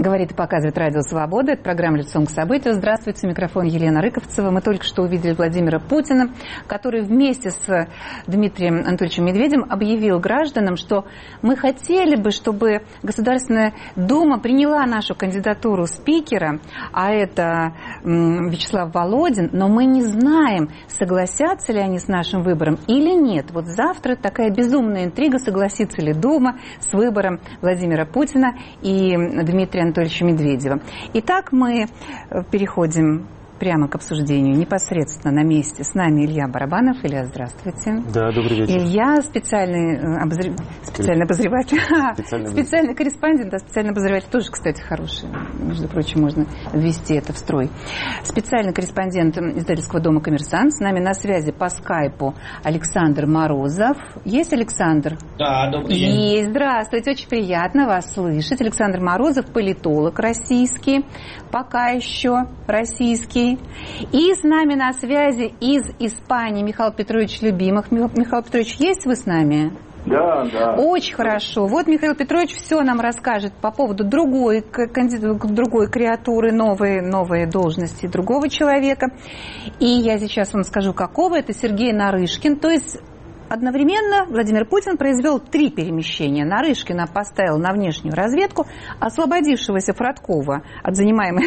Говорит и показывает Радио Свобода. Это программа «Лицом к событию». Здравствуйте, микрофон Елена Рыковцева. Мы только что увидели Владимира Путина, который вместе с Дмитрием Анатольевичем Медведевым объявил гражданам, что мы хотели бы, чтобы Государственная Дума приняла нашу кандидатуру спикера, а это Вячеслав Володин, но мы не знаем, согласятся ли они с нашим выбором или нет. Вот завтра такая безумная интрига, согласится ли Дума с выбором Владимира Путина и Дмитрия Анатольевича Медведева. Итак, мы переходим прямо к обсуждению непосредственно на месте. С нами Илья Барабанов. Илья, здравствуйте. Да, добрый вечер. Илья специальный обозреватель. Специальный корреспондент, а специальный обозреватель тоже, кстати, хороший. Между прочим, можно ввести это в строй. Специальный корреспондент издательского дома «Коммерсант». С нами на связи по скайпу Александр Морозов. Есть Александр? Да, добрый день. Есть. Здравствуйте, очень приятно вас слышать. Александр Морозов, политолог российский, пока еще российский. И с нами на связи из Испании Михаил Петрович Любимых. Михаил Петрович, есть вы с нами? Да, да. Очень хорошо. Вот Михаил Петрович все нам расскажет по поводу другой креатуры, новой должности другого человека. И я сейчас вам скажу, какого. Это Сергей Нарышкин. То есть одновременно Владимир Путин произвел 3 перемещения. Нарышкина поставил на внешнюю разведку, освободившегося Фродкова от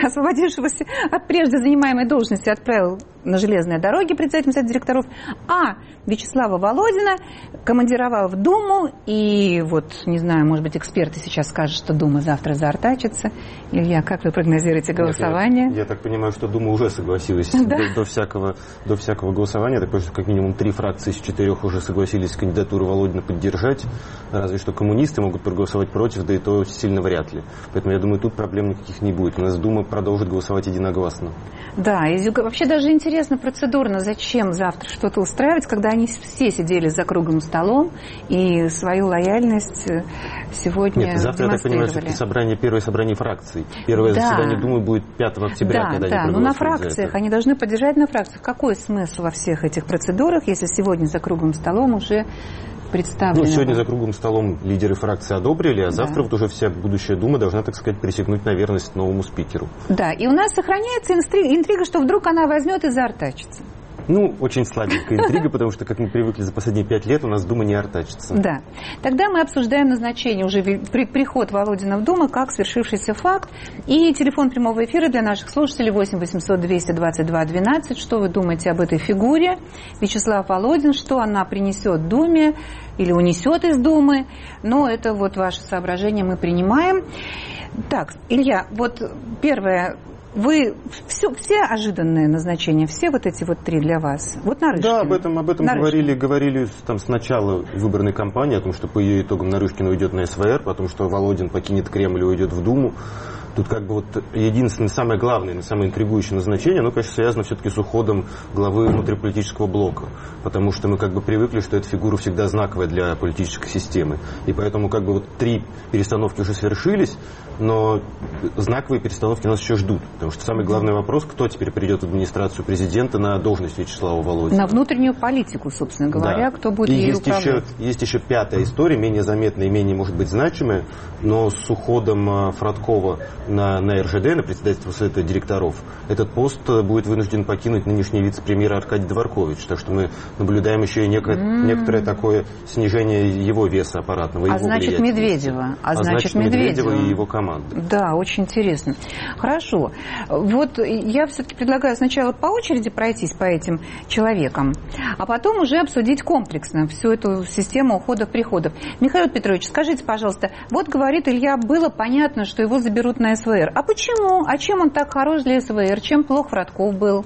прежде занимаемой должности отправил на железные дороги председателем совета директоров, а Вячеслава Володина командировал в Думу, и вот, не знаю, может быть, эксперты сейчас скажут, что Дума завтра заортачится. Илья, как вы прогнозируете голосование? Нет, я так понимаю, что Дума уже согласилась до всякого голосования. Так что как минимум 3 фракции из 4 уже согласились кандидатуру Володина поддержать. Разве что коммунисты могут проголосовать против, да и то сильно вряд ли. Поэтому я думаю, тут проблем никаких не будет. У нас Дума продолжит голосовать единогласно. Да, и вообще даже интересно процедурно, зачем завтра что-то устраивать, когда они все сидели за круглым столом и свою лояльность сегодня Нет, завтра, я так понимаю, все-таки первое собрание фракций. Первое заседание Думы будет 5 октября, когда они проголосуют. Но на фракциях, они должны поддержать на фракциях. Какой смысл во всех этих процедурах, если сегодня за круглым столом уже представлены? Сегодня за круглым столом лидеры фракции одобрили, а завтра вот уже вся будущая Дума должна, так сказать, присягнуть на верность новому спикеру. Да, и у нас сохраняется интрига, что вдруг она возьмет и заортачится. Очень слабенькая интрига, потому что, как мы привыкли за последние 5 лет, у нас Дума не ортачится. Да. Тогда мы обсуждаем назначение, уже приход Володина в Думу, как свершившийся факт. И телефон прямого эфира для наших слушателей 8 800 222 12. Что вы думаете об этой фигуре? Вячеслав Володин, что она принесет Думе или унесет из Думы? Но это вот ваше соображение мы принимаем. Так, Илья, вот первое. Вы все ожиданные назначения, все вот эти вот 3 для вас? Вот Нарышкин. Да, об этом говорили там с начала выборной кампании, о том, что по ее итогам Нарышкин уйдет на СВР, потом что Володин покинет Кремль и уйдет в Думу. Тут как бы вот единственное, самое главное, самое интригующее назначение, оно, конечно, связано все-таки с уходом главы внутриполитического блока. Потому что мы как бы привыкли, что эта фигура всегда знаковая для политической системы. И поэтому как бы вот 3 перестановки уже свершились, но знаковые перестановки нас еще ждут. Потому что самый главный вопрос, кто теперь придет в администрацию президента на должность Вячеслава Володина. На внутреннюю политику, собственно говоря, да. Кто будет ею управлять. Есть еще 5-я история, менее заметная и менее, может быть, значимая, но с уходом Фродкова на РЖД, на председательство совета директоров, этот пост будет вынужден покинуть нынешний вице-премьер Аркадий Дворкович. Так что мы наблюдаем еще и некоторое такое снижение его веса аппаратного. А значит Медведева. Значит Медведева и его команды. Да, очень интересно. Хорошо. Вот я все-таки предлагаю сначала по очереди пройтись по этим человекам, а потом уже обсудить комплексно всю эту систему уходов-приходов. Михаил Петрович, скажите, пожалуйста, вот говорит Илья, было понятно, что его заберут на СВР. А почему? А чем он так хорош для СВР? Чем плох Фродков был?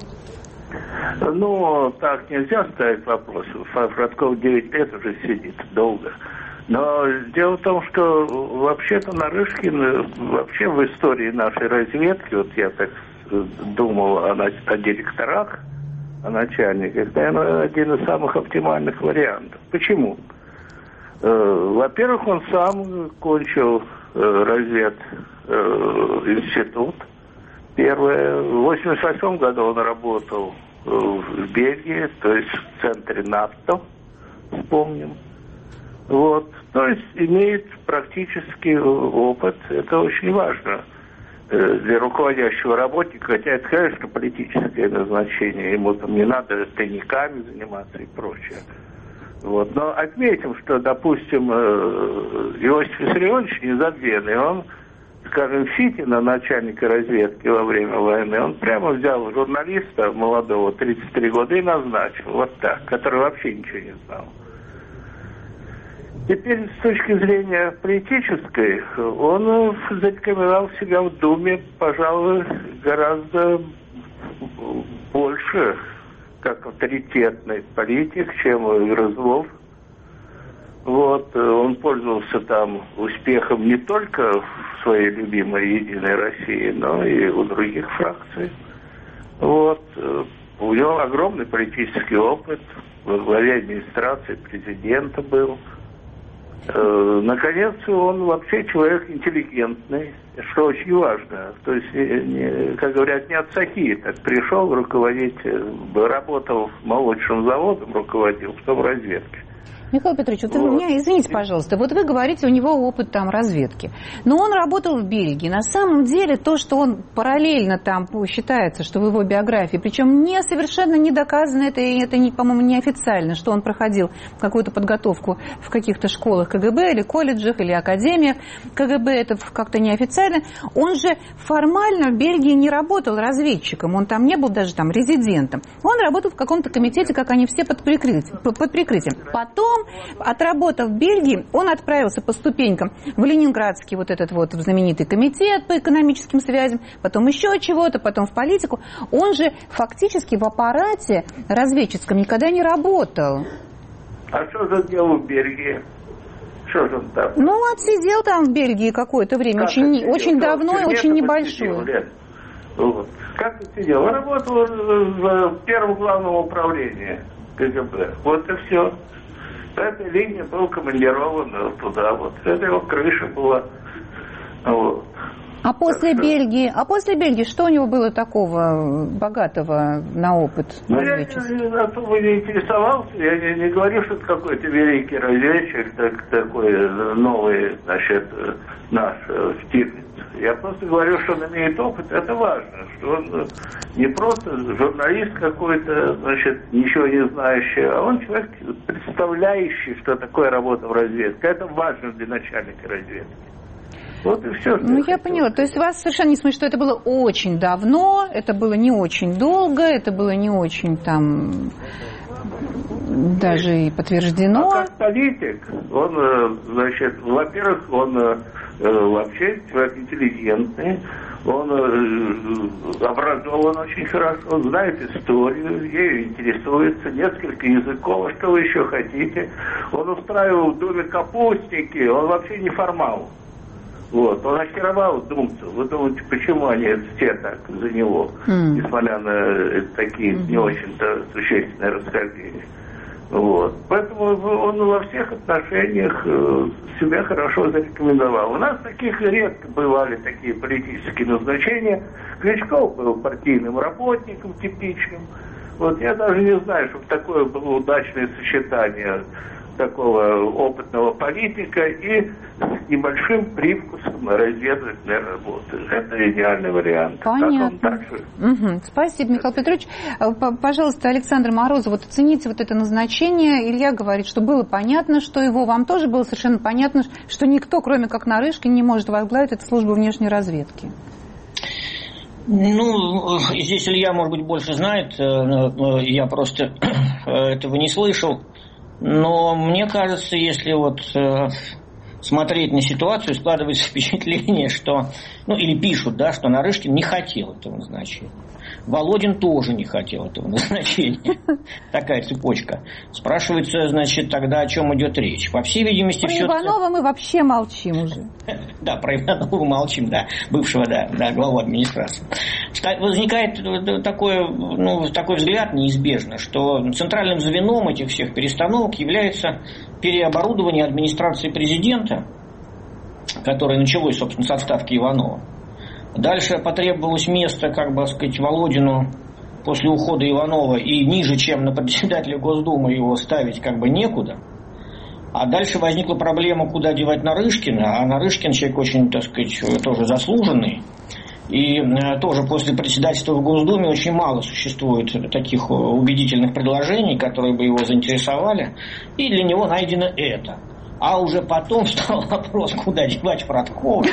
Так нельзя ставить вопрос. Фродков 9 лет уже сидит долго. Но дело в том, что вообще-то Нарышкин вообще в истории нашей разведки, вот я так думал о директорах, о начальниках, наверное, один из самых оптимальных вариантов. Почему? Во-первых, он сам кончил институт. Первое. В 1988 году он работал в Бельгии, то есть в центре НАТО, вспомним. Вот. То есть имеет практический опыт, это очень важно. для руководящего работника, хотя это, конечно, политическое назначение, ему там не надо тайниками заниматься и прочее. Вот. Но отметим, что, допустим, Иосиф Виссарионович незабвенный, он, скажем, Фитина, начальника разведки во время войны, он прямо взял журналиста молодого, 33 года, и назначил, вот так, который вообще ничего не знал. Теперь, с точки зрения политической, он зарекомендовал себя в Думе, пожалуй, гораздо больше как авторитетный политик, чем Грызлов. Вот, он пользовался там успехом не только в своей любимой «Единой России», но и у других фракций. Вот, у него огромный политический опыт, во главе администрации президента был. Наконец, он вообще человек интеллигентный, что очень важно. То есть, как говорят, не от сахи, так пришел руководить, работал молочным заводом, руководил, потом разведкой. Михаил Петрович, вот вы меня извините, пожалуйста, вот вы говорите, у него опыт там разведки, но он работал в Бельгии. На самом деле то, что он параллельно там считается, что в его биографии, причем совершенно не доказано, это по-моему, не официально, что он проходил какую-то подготовку в каких-то школах КГБ или колледжах или академиях КГБ, это как-то неофициально. Он же формально в Бельгии не работал разведчиком, он там не был даже там резидентом. Он работал в каком-то комитете, как они все под прикрытием. Потом, отработав в Бельгии, он отправился по ступенькам в Ленинградский вот этот вот знаменитый комитет по экономическим связям, потом еще чего-то, потом в политику. Он же фактически в аппарате разведческом никогда не работал. А что же делал в Бельгии? Что же он там? Ну, отсидел там в Бельгии какое-то время, очень давно и очень небольшое. Вот. Как ты сидел? Он работал в первом главном управлении КГБ. Вот и все. По этой линии был командирован туда. Вот. Это его крыша была. Вот. А после Бельгии, что у него было такого богатого на опыт? Ну, я особо не интересовался. Я не говорю, что это какой-то великий разведчик, такой новый, значит, наш Штирлиц. Я просто говорю, что он имеет опыт. Это важно, что он не просто журналист какой-то, значит, ничего не знающий, а он человек, представляющий, что такое работа в разведке. Это важно для начальника разведки. Вот и все. Ну, я поняла. То есть вас совершенно не смущает, что это было очень давно, это было не очень долго, это было не очень там даже и подтверждено. А как политик, он, значит, во-первых, он вообще человек интеллигентный, он образован очень хорошо, он знает историю, ею интересуется, несколько языков, а что вы еще хотите. Он устраивал в Думе капустники, он вообще не формал. Вот, он очаровал думцев. Вы думаете, почему они все так за него, несмотря на такие не очень-то существенные расхождения. Вот. Поэтому он во всех отношениях себя хорошо зарекомендовал. У нас таких редко бывали такие политические назначения. Кличков был партийным работником типичным. Вот я даже не знаю, чтобы такое было удачное сочетание такого опытного политика и с небольшим привкусом разведывательной работы. Это идеальный вариант. Понятно. Спасибо, Михаил Петрович. Пожалуйста, Александр Морозов, вот оцените вот это назначение. Илья говорит, что было понятно, что его, вам тоже было совершенно понятно, что никто, кроме как Нарышкин, не может возглавить эту службу внешней разведки. Ну, здесь Илья, может быть, больше знает, я просто этого не слышал. Но мне кажется, если вот смотреть на ситуацию, складывается впечатление, что, ну или пишут, да, что Нарышкин не хотел этого назначения. Володин тоже не хотел этого назначения. Такая цепочка. Спрашивается, значит, тогда о чем идет речь. По всей видимости, про Иванова мы вообще молчим уже. Да, про Иванова молчим, да, бывшего, да, главу администрации. Возникает такой взгляд неизбежно, что центральным звеном этих всех перестановок является переоборудование администрации президента, которое началось, собственно, с отставки Иванова. Дальше потребовалось место, как бы сказать, Володину после ухода Иванова, и ниже, чем на председателя Госдумы, его ставить как бы некуда. А дальше возникла проблема, куда девать Нарышкина, а Нарышкин человек очень, так сказать, тоже заслуженный. И тоже после председательства в Госдуме очень мало существует таких убедительных предложений, которые бы его заинтересовали. И для него найдено это. А уже потом стал вопрос, куда девать Фродкова.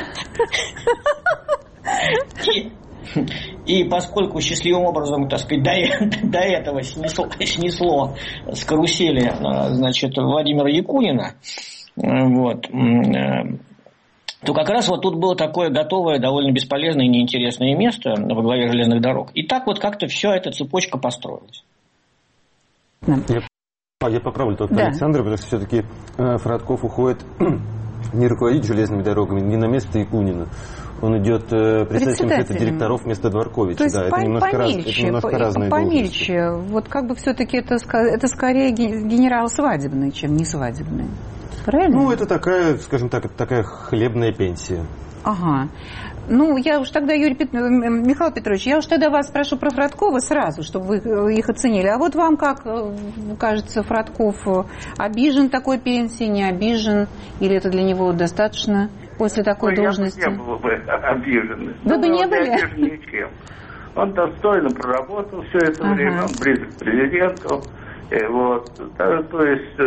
И поскольку счастливым образом, так сказать, до этого снесло с карусели, значит, Владимира Якунина, вот, то как раз вот тут было такое готовое, довольно бесполезное и неинтересное место во главе железных дорог. И так вот как-то вся эта цепочка построилась. Я поправлю только Александра, потому что все-таки Фродков уходит не руководить железными дорогами, не на место Якунина. Он идет председателем совета директоров вместо Дворковича. То есть да, это немножко разные помельче. Вот как бы все-таки это скорее генерал свадебный, чем не свадебный. Правильно? Ну, это такая, скажем так, такая хлебная пенсия. Ага. Ну, я уж тогда, Михаил Петрович, я уж тогда вас спрошу про Фродкова сразу, чтобы вы их оценили. А вот вам как кажется, Фродков обижен такой пенсией, не обижен? Или это для него достаточно после такой должности? Я не был бы обижен. Вы бы не были? Ничем. Он достойно проработал все это время, он близок к президенту. Вот, то есть,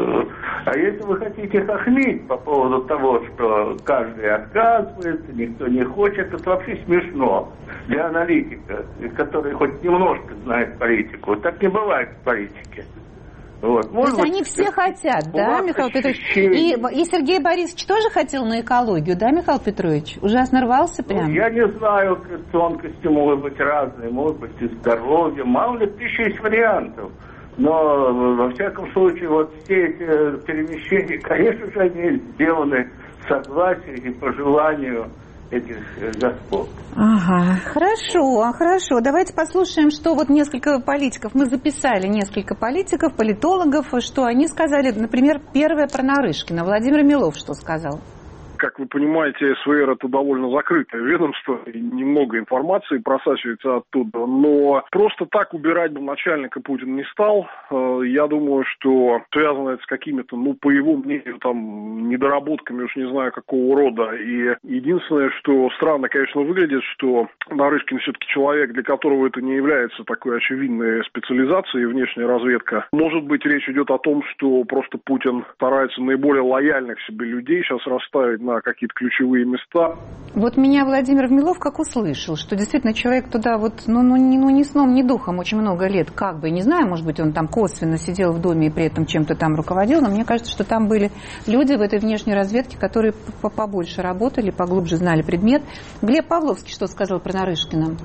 а если вы хотите хохмить по поводу того, что каждый отказывается, никто не хочет, это вообще смешно для аналитика, который хоть немножко знает политику. Так не бывает в политике. Вот. То есть они все хотят, да, Михаил Петрович? И Сергей Борисович тоже хотел на экологию, да, Михаил Петрович? Ужасно рвался прям? Ну, я не знаю, тонкости могут быть разные, могут быть и здоровье, мало ли, тысяча есть вариантов. Но, во всяком случае, вот все эти перемещения, конечно же, они сделаны в согласии и по желанию этих господ. Ага, хорошо. Давайте послушаем, что вот несколько политиков, мы записали несколько политиков, политологов, что они сказали, например, первое про Нарышкина. Владимир Милов что сказал? Как вы понимаете, СВР это довольно закрытое ведомство, и немного информации просачивается оттуда, но просто так убирать бы начальника Путин не стал. Я думаю, что связано это с какими-то, по его мнению, там, недоработками, уж не знаю какого рода. И единственное, что странно, конечно, выглядит, что Нарышкин все-таки человек, для которого это не является такой очевидной специализацией, внешняя разведка. Может быть, речь идет о том, что просто Путин старается наиболее лояльных себе людей сейчас расставить на какие-то ключевые места. Вот меня Владимир Милов как услышал, что действительно человек туда вот, ни сном, ни духом очень много лет, как бы, не знаю, может быть, он там косвенно сидел в доме и при этом чем-то там руководил, но мне кажется, что там были люди в этой внешней разведке, которые побольше работали, поглубже знали предмет. Глеб Павловский что сказал про Нарышкина?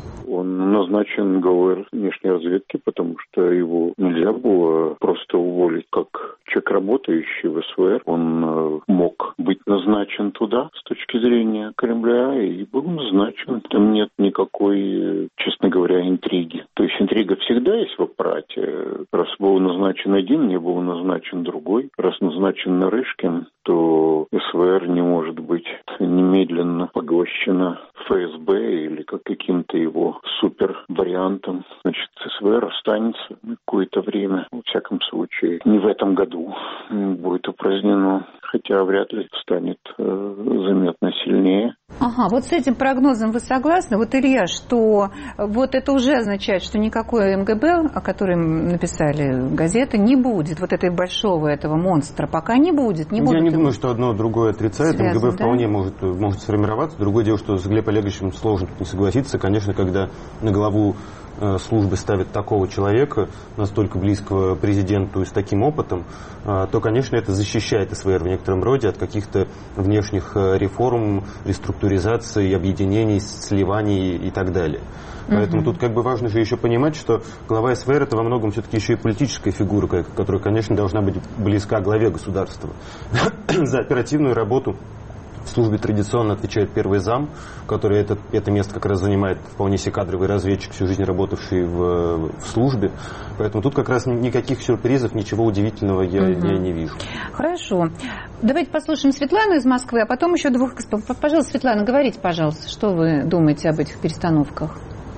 Он назначен главой внешней разведки, потому что его нельзя было просто уволить как человек, работающий в СВР. Он мог быть назначен туда с точки зрения Кремля и был назначен. Там нет никакой, честно говоря, интриги. То есть интрига всегда есть в аппарате. Раз был назначен один, не был назначен другой. Раз назначен Нарышкин, то СВР не может быть немедленно поглощена ФСБ или каким-то его супер вариантом. Значит, СВР останется на какое-то время. Во всяком случае, не в этом году будет упразднено, хотя вряд ли станет заметно сильнее. Ага, вот с этим прогнозом вы согласны? Вот, Илья, что вот это уже означает, что никакой МГБ, о котором написали газеты, не будет. Вот этого большого этого монстра пока не будет. Я не думаю, что одно другое отрицает. МГБ вполне может сформироваться. Другое дело, что с Глебом Олеговичем сложно не согласиться. Конечно, когда на главу службы ставят такого человека, настолько близкого президенту и с таким опытом, то, конечно, это защищает СВР в некотором роде от каких-то внешних реформ, реструктуризации, объединений, сливаний и так далее. Поэтому тут важно же еще понимать, что глава СВР это во многом все-таки еще и политическая фигура, которая, конечно, должна быть близка к главе государства. За оперативную работу в службе традиционно отвечает первый зам, который это место как раз занимает вполне себе кадровый разведчик, всю жизнь работавший в службе. Поэтому тут как раз никаких сюрпризов, ничего удивительного я не вижу. Хорошо. Давайте послушаем Светлану из Москвы, а потом еще двух экспертов. Пожалуйста, Светлана, говорите, пожалуйста, что вы думаете об этих перестановках?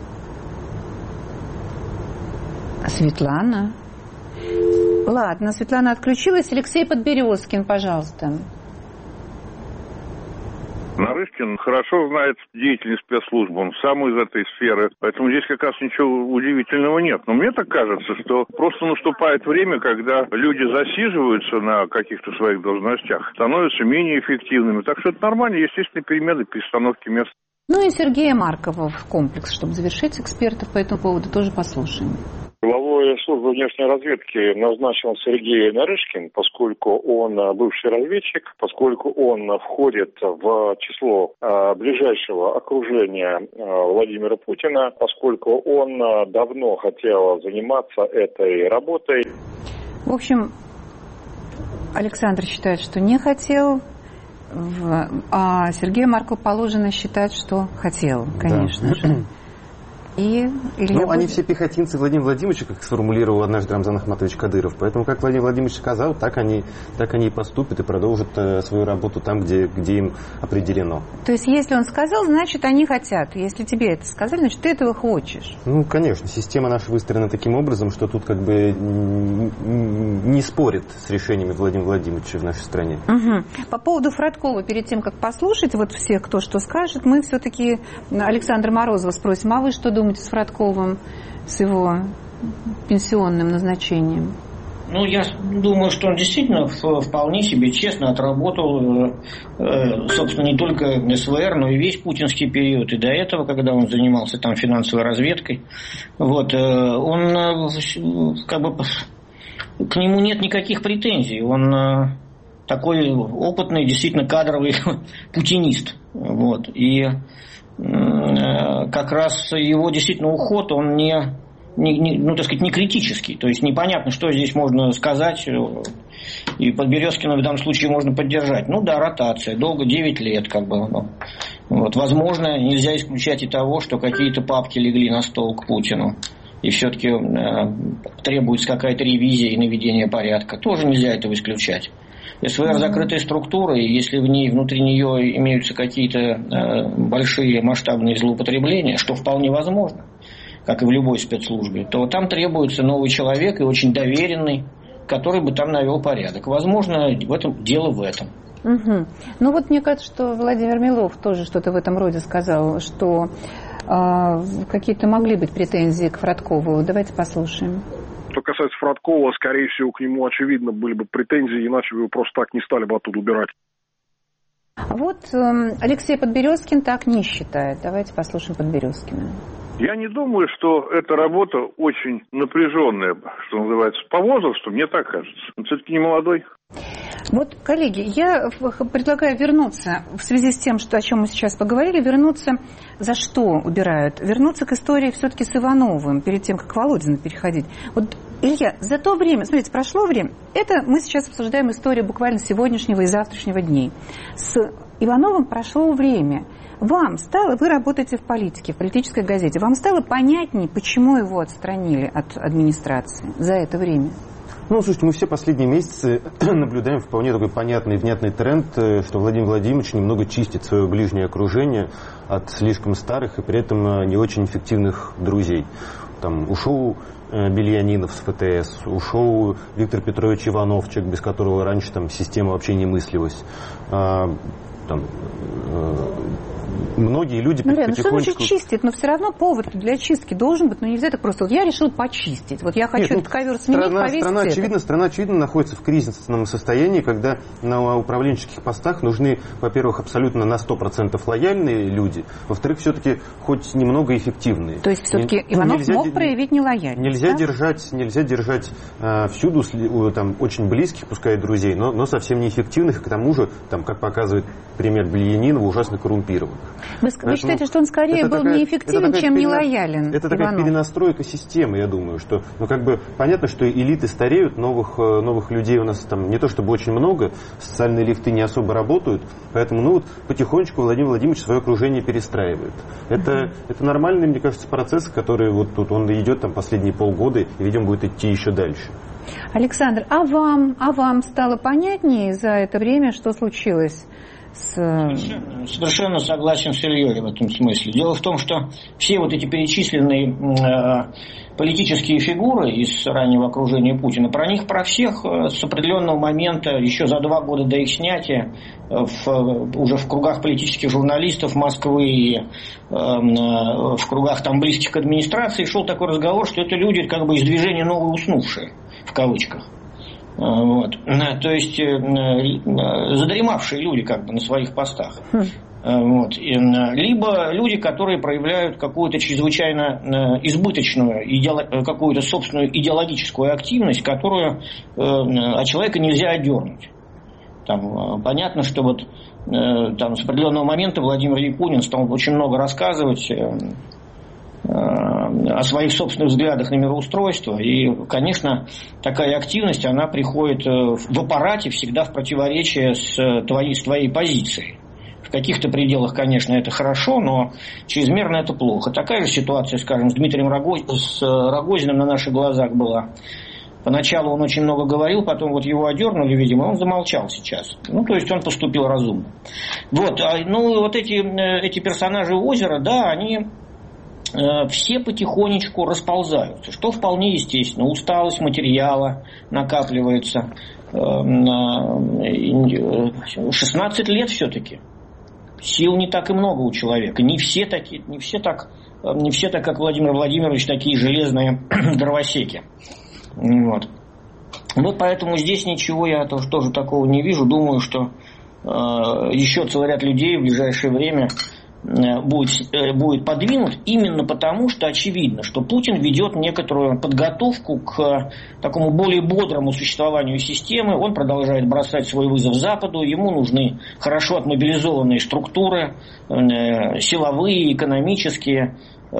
Светлана? Ладно, Светлана отключилась. Алексей Подберезкин, пожалуйста. Нарышкин хорошо знает деятельность спецслужб, он сам из этой сферы, поэтому здесь как раз ничего удивительного нет. Но мне так кажется, что просто наступает время, когда люди засиживаются на каких-то своих должностях, становятся менее эффективными. Так что это нормально, естественные перемены, перестановки мест. Ну и Сергея Маркова в комплекс, чтобы завершить экспертов по этому поводу, тоже послушаем. Главой службы внешней разведки назначен Сергей Нарышкин, поскольку он бывший разведчик, поскольку он входит в число ближайшего окружения Владимира Путина, поскольку он давно хотел заниматься этой работой. В общем, Александр считает, что не хотел, а Сергею Маркову положено считать, что хотел, конечно же. Они все пехотинцы Владимира Владимировича, как сформулировал однажды Рамзан Ахматович Кадыров. Поэтому, как Владимир Владимирович сказал, так они и поступят и продолжат свою работу там, где им определено. То есть, если он сказал, значит, они хотят. Если тебе это сказали, значит, ты этого хочешь. Ну, конечно. Система наша выстроена таким образом, что тут как бы не спорит с решениями Владимира Владимировича в нашей стране. Угу. По поводу Фродкова, перед тем, как послушать вот всех, кто что скажет, мы все-таки Александра Морозова спросим, а вы что думаете с Фродковым, с его пенсионным назначением? Ну, я думаю, что он действительно вполне себе честно отработал, собственно, не только СВР, но и весь путинский период. И до этого, когда он занимался там финансовой разведкой. Вот, он как бы к нему нет никаких претензий. Он такой опытный, действительно кадровый путинист. Вот. И как раз его действительно уход, он не критический. То есть непонятно, что здесь можно сказать, и Подберезкина в данном случае можно поддержать. Ну да, ротация, долго, 9 лет как бы. Вот, возможно, нельзя исключать и того, что какие-то папки легли на стол к Путину, и все-таки требуется какая-то ревизия и наведение порядка. Тоже нельзя этого исключать. СВР закрытая структура, и если внутри нее имеются какие-то большие масштабные злоупотребления, что вполне возможно, как и в любой спецслужбе, то там требуется новый человек и очень доверенный, который бы там навел порядок. Возможно, дело в этом. Угу. Ну вот мне кажется, что Владимир Милов тоже что-то в этом роде сказал, что какие-то могли быть претензии к Фродкову. Давайте послушаем. Что касается Фродкова, скорее всего, к нему, очевидно, были бы претензии, иначе его просто так не стали бы оттуда убирать. А вот Алексей Подберезкин так не считает. Давайте послушаем Подберезкина. Я не думаю, что эта работа очень напряженная, что называется, по возрасту, мне так кажется. Он все-таки не молодой. Вот, коллеги, я предлагаю вернуться, в связи с тем, о чем мы сейчас поговорили, вернуться, за что убирают, вернуться к истории все-таки с Ивановым, перед тем, как к Володину переходить. Вот, Илья, за то время, смотрите, прошло время, это мы сейчас обсуждаем историю буквально сегодняшнего и завтрашнего дней. С Ивановым прошло время. Вам стало, вы работаете в политике, в политической газете, вам стало понятнее, почему его отстранили от администрации за это время? Ну, слушайте, мы все последние месяцы наблюдаем вполне такой понятный и внятный тренд, что Владимир Владимирович немного чистит свое ближнее окружение от слишком старых и при этом не очень эффективных друзей. Там ушел Бельянинов с ФТС, ушел Виктор Петрович Иванов, человек, без которого раньше там система вообще не мыслилась. Многие люди потихонечку... что значит чистить? Но все равно повод для чистки должен быть. Но нельзя так просто. Вот я решил почистить. Вот я хочу этот ковер сменить, повесить страна, очевидно, находится в кризисном состоянии, когда на управленческих постах нужны, во-первых, абсолютно на 100% лояльные люди, во-вторых, все-таки хоть немного эффективные. То есть все-таки Иванов мог проявить нелояльность. Нельзя держать всюду там, очень близких, пускай друзей, но совсем неэффективных, и к тому же, там, как показывает пример Бельянинова, ужасно коррумпированных. Вы считаете, что он скорее был неэффективен, чем нелоялен? Это такая перенастройка системы, я думаю, что, понятно, что элиты стареют, новых людей у нас там не то чтобы очень много, социальные лифты не особо работают, поэтому, потихонечку Владимир Владимирович свое окружение перестраивает. Это нормальный, мне кажется, процесс, который вот тут он идет там последние полгода и, видимо, будет идти еще дальше. Александр, а вам стало понятнее за это время, что случилось? Совершенно согласен с Ильей в этом смысле. Дело в том, что все вот эти перечисленные политические фигуры из раннего окружения Путина, про всех с определенного момента, еще за 2 года до их снятия, уже в кругах политических журналистов Москвы и в кругах там близких к администрации шел такой разговор, что это люди как бы из движения «новые уснувшие», в кавычках. Вот. То есть задремавшие люди как бы на своих постах. Вот. Либо люди, которые проявляют какую-то чрезвычайно избыточную, какую-то собственную идеологическую активность, которую от человека нельзя отдернуть. Там, понятно, что вот там, с определенного момента Владимир Якунин стал очень много рассказывать о своих собственных взглядах на мироустройство. И, конечно, такая активность, она приходит в аппарате всегда в противоречие с твоей позицией. В каких-то пределах, конечно, это хорошо, но чрезмерно это плохо. Такая же ситуация, скажем, с Дмитрием Рогозиным на наших глазах была. Поначалу он очень много говорил, потом вот его одернули, видимо, он замолчал сейчас. Ну, то есть он поступил разумно. Вот, вот эти персонажи озера, да, они все потихонечку расползаются, что вполне естественно. Усталость материала накапливается. 16 лет все-таки. Сил не так и много у человека. Не все так, как Владимир Владимирович, такие железные дровосеки. Вот поэтому здесь ничего я тоже такого не вижу. Думаю, что еще целый ряд людей в ближайшее время будет подвинут именно потому, что очевидно, что Путин ведет некоторую подготовку к такому более бодрому существованию системы. Он продолжает бросать свой вызов Западу. Ему нужны хорошо отмобилизованные структуры, силовые, экономические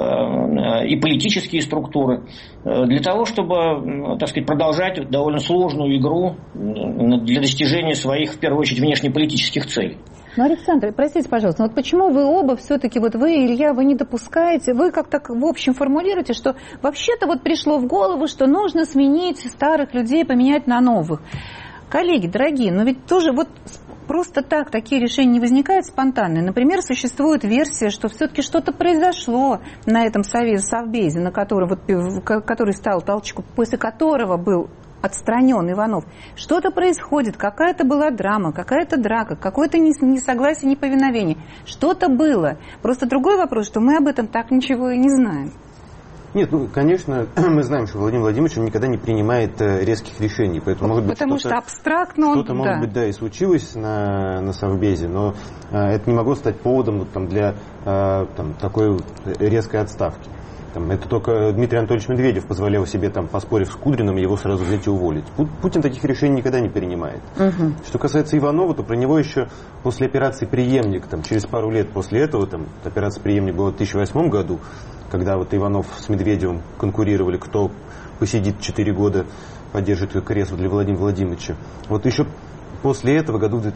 и политические структуры, для того, чтобы, так сказать, продолжать довольно сложную игру для достижения своих, в первую очередь, внешнеполитических целей. Ну, Александр, простите, пожалуйста, вот почему вы оба все-таки, вот вы, Илья, вы не допускаете, вы как-то в общем формулируете, что вообще-то вот пришло в голову, что нужно сменить старых людей, поменять на новых. Коллеги, дорогие, но ведь тоже вот просто так такие решения не возникают спонтанно. Например, существует версия, что все-таки что-то произошло на этом совбезе, на который стал толчком, после которого был отстранен Иванов. Что-то происходит, какая-то была драма, какая-то драка, какое-то несогласие, неповиновение. Что-то было. Просто другой вопрос, что мы об этом так ничего и не знаем. Нет, конечно, мы знаем, что Владимир Владимирович никогда не принимает резких решений, поэтому может быть потому что абстрактно что-то может быть, да, и случилось на Совбезе, но это не могло стать поводом для такой резкой отставки. Это только Дмитрий Анатольевич Медведев позволял себе, поспорив с Кудриным, его сразу взять и уволить. Путин таких решений никогда не принимает. Что касается Иванова, то про него еще после операции «Преемник», через пару лет после этого, операция «Преемник» была в 2008 году, когда Иванов с Медведевым конкурировали, кто посидит 4 года, поддержит кресло для Владимира Владимировича. Вот еще после этого, году в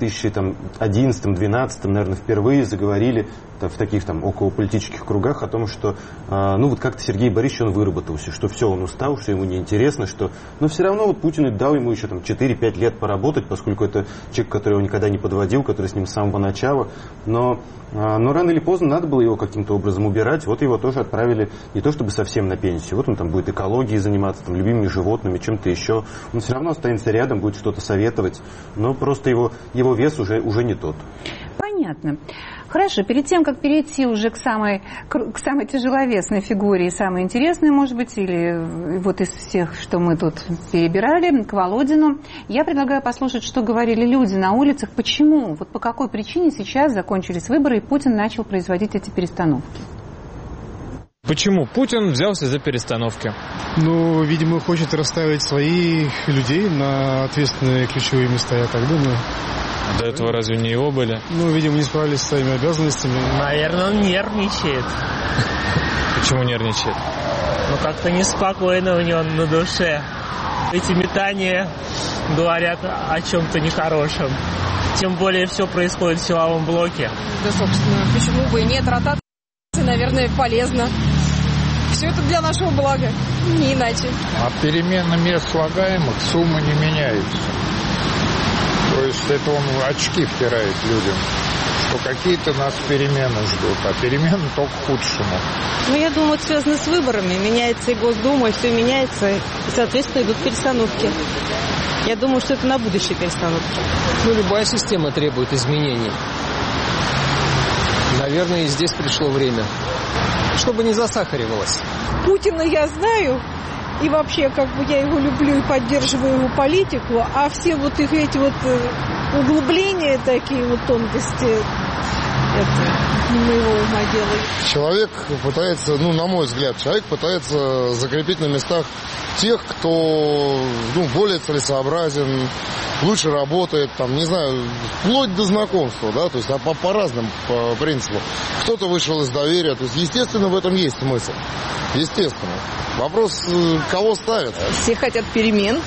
2011-2012, наверное, впервые заговорили в таких околополитических кругах о том, что как-то Сергей Борисович, он выработался, что все, он устал, что ему неинтересно, но все равно Путин дал ему еще 4-5 лет поработать, поскольку это человек, которого никогда не подводил, который с ним с самого начала, но рано или поздно надо было его каким-то образом убирать. Вот его тоже отправили не то чтобы совсем на пенсию. Вот он будет экологией заниматься, любимыми животными, чем-то еще. Он все равно останется рядом, будет что-то советовать, но просто его вес уже не тот. Понятно. Хорошо, перед тем, как перейти уже к самой тяжеловесной фигуре и самой интересной, может быть, или вот из всех, что мы тут перебирали, к Володину, я предлагаю послушать, что говорили люди на улицах, почему, по какой причине сейчас закончились выборы, и Путин начал производить эти перестановки. Почему Путин взялся за перестановки? Видимо, хочет расставить своих людей на ответственные ключевые места, я так думаю. До этого разве не его были? Видимо, не справились со своими обязанностями. Наверное, он нервничает. Почему нервничает? Как-то неспокойно у него на душе. Эти метания говорят о чем-то нехорошем. Тем более все происходит в силовом блоке. Да, собственно, почему бы и нет? Ротация, наверное, полезна. все это для нашего блага, не иначе. От перемены мест слагаемых сумма не меняется. То есть это он очки втирает людям, что какие-то нас перемены ждут, а перемены только к худшему. Ну, я думаю, это связано с выборами. Меняется и Госдума, и все меняется, и, соответственно, идут перестановки. Я думаю, что это на будущее перестановки. Ну, любая система требует изменений. Наверное, и здесь пришло время, чтобы не засахаривалось. Путина я знаю, и вообще, как бы, я его люблю и поддерживаю его политику, а все вот их эти вот углубления, такие вот тонкости, это не моего ума дело. Человек пытается, на мой взгляд, пытается закрепить на местах тех, кто, более целесообразен, лучше работает, не знаю, вплоть до знакомства, да, то есть по разным принципам. Кто-то вышел из доверия, то есть, естественно, в этом есть смысл. Естественно. Вопрос, кого ставят? Все хотят перемен,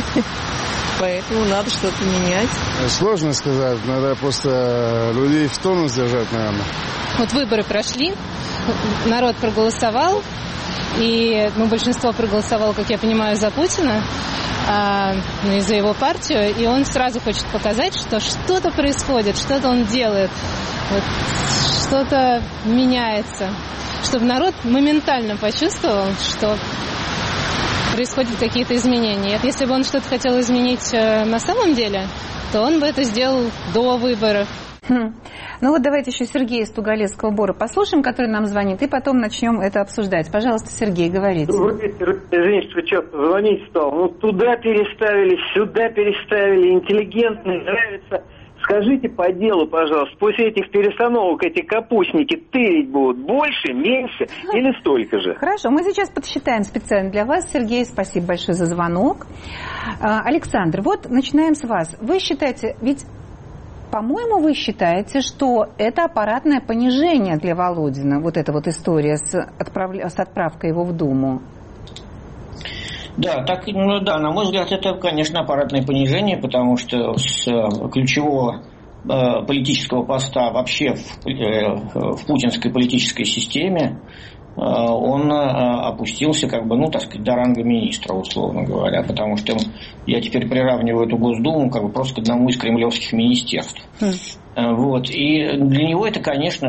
поэтому надо что-то менять. Сложно сказать, надо просто людей в тонус держать, наверное. Вот выборы прошли, народ проголосовал, и большинство проголосовало, как я понимаю, за Путина, и за его партию, и он сразу хочет показать, что что-то происходит, что-то он делает, что-то меняется, чтобы народ моментально почувствовал, что происходят какие-то изменения. Если бы он что-то хотел изменить на самом деле, то он бы это сделал до выборов. Ну вот давайте еще Сергея из Тугалецкого Бора послушаем, который нам звонит, и потом начнем это обсуждать. Пожалуйста, Сергей, говорите. Извините, что часто звонить стал. Туда переставили, сюда переставили, интеллигентные, нравится. Скажите по делу, пожалуйста, после этих перестановок эти капустники тырить будут больше, меньше или столько же? Хорошо, мы сейчас подсчитаем специально для вас. Сергей, спасибо большое за звонок. Александр, вот начинаем с вас. Вы считаете, ведь, по-моему, вы считаете, что это аппаратное понижение для Володина, вот эта вот история с отправкой его в Думу? Да, на мой взгляд, это, конечно, аппаратное понижение, потому что с ключевого политического поста вообще в путинской политической системе он опустился, до ранга министра, условно говоря, потому что я теперь приравниваю эту Госдуму просто к одному из кремлевских министерств. И для него это, конечно,